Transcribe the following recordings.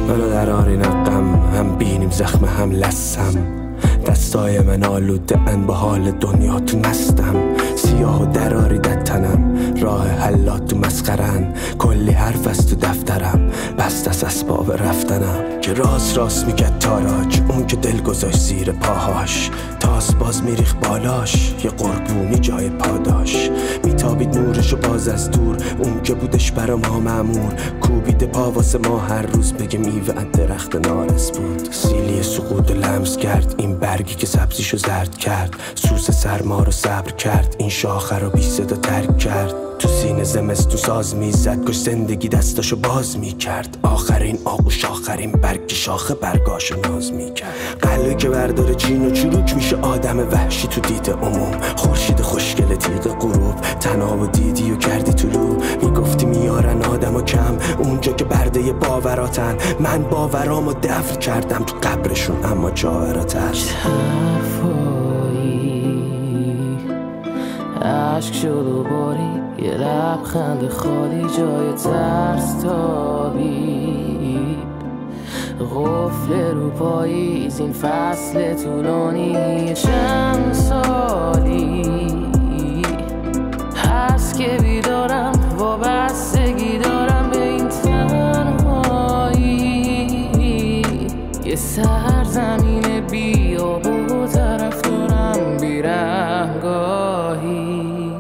منو در آرین غم، هم بینیم زخم هم لسم. دستای من آلوده ان با حال دنیا تو مستم. سیاه و دراریدت تنم، راه حلات تو مسخرن. کلی حرف از تو دفترم، بست از اسباب رفتنم. که راست میگد تاراج، اون که دل گذاشت زیر پاهاش. تاس باز میریخ بالاش، یه قربونی جای پاداش. میتابید نورشو باز از دور، اون که بودش برا ما مأمور. کوبیده پا واسه ما هر روز، بگه میوه درخت نارس بود. سیلی سقوط لمس کرد، این برگی که سبزیشو زرد کرد. سوز سرما رو صبر کرد، این شاخه رو بی صدا ترک کرد. تو سینه زمستون ساز میزد، کاش زندگی دستاشو باز میکرد. آخرین آغوش آخرین برگ شاخه برگاشو ناز میکرد. قلعه که برداره چین و چروک میشه آدم وحشی تو دید عموم. خورشید خوشگل تیغ غروب، تنها و دیدی و کردی طلوع. میگفتی میارن آدم کم، اونجا که برده باوراتن. من باورامو دفن کردم تو قبرشون، اما جاوراتر. عشق شد و باری، یه لبخند خالی جای ترس تابید. قفل رو پاییز این فصل طولانی چند سالی هست که بیدارم، وابستگی دارم به این تنهایی. یه سرزمین بیاب و طرف دارم بیرهگاهی.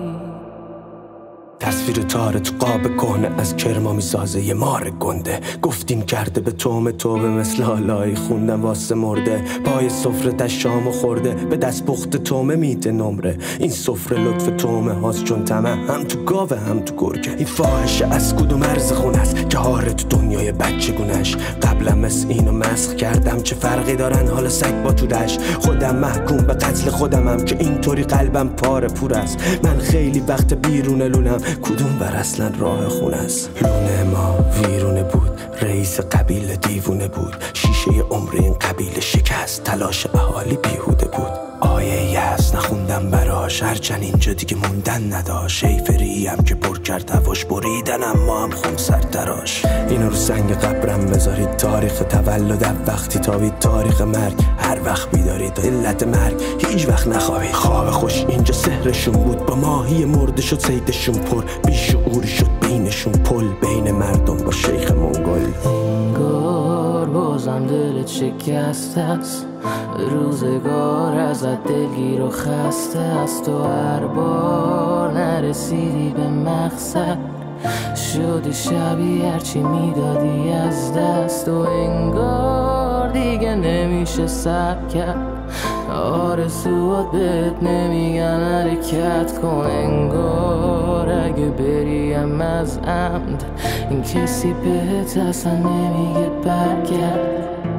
تصویر تاره تو قاب کهنه از کرما میسازه یه مار گنده. گفتین کرده به توبه مثل حالایی خوندم واسه مرده. پای سفره تشامو خورده، به دست پخت تومه میده نمره. این سفره لطف تومه هاست چون طمع هم تو گاوه هم تو گرگه. این فاحشه از کدوم مرز خون است که هاره تو دنیای بچه گونش. قبلا مثل اینو مسخ کردم، چه فرقی دارن حالا سگ با تودش. خودم محکوم به قتل خودمم که اینطوری قلبم پاره پور است. من خیلی وقت بیرون لونم، کدوم بر اصلا راه خون است. لونه ما ویرونه بود، رئیس قبیله دیوونه بود. شیشه عمر این قبیله شکست، تلاش اهالی بیهوده بود. آیه یأس نخوندم براش، هرچند اینجا دیگه موندن نداشت. شیفریم که پر کرد هواش بریدن، اما هم خون سر دراش. اینو رو سنگ قبرم بذارید، تاریخ تولدم وقتی تابید. تاریخ مرگ هر وقت بیدارید، علت مرگ هیچ وقت نخوابید. خواب خوش اینجا سحرشون بود، با ماهی مرده شد صیدشون پر. بیشعوری شد بینشون پل، بین مردم با شیخ منگل. انگار بازم دلت شکست است، روزگار ازت دلگیر و خسته است. تو هر بار نرسیدی به مقصد، شدی شبیه هرچی میدادی از دست. و انگار دیگه نمیشه صبر کرد، آرزوات بهت نمیگن حرکت کن. انگار اگه بریم از عمد، این کسی بهت اصلا نمیگه برگرد.